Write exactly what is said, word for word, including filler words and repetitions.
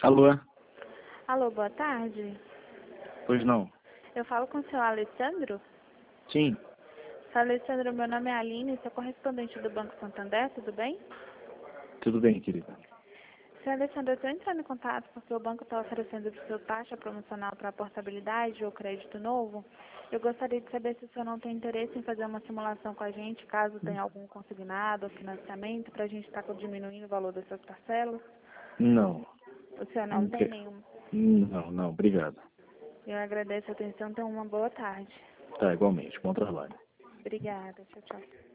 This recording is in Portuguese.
Alô? Alô, boa tarde. Pois não? Eu falo com o senhor Alessandro? Sim, Senhor Alessandro, meu nome é Aline, sou correspondente do Banco Santander, tudo bem? tudo bem, querida. Senhor Alessandro, eu estou entrando em contato porque o banco está oferecendo para o seu taxa promocional para portabilidade ou crédito novo. Eu gostaria de saber se o senhor não tem interesse em fazer uma simulação com a gente, caso tenha algum consignado ou financiamento, para a gente estar diminuindo o valor das suas parcelas. Não. O senhor não Não, tem que- nenhum. não, não, obrigado. Eu agradeço a atenção, tenha uma boa tarde. Tá, igualmente. Bom trabalho. Obrigada, tchau, tchau.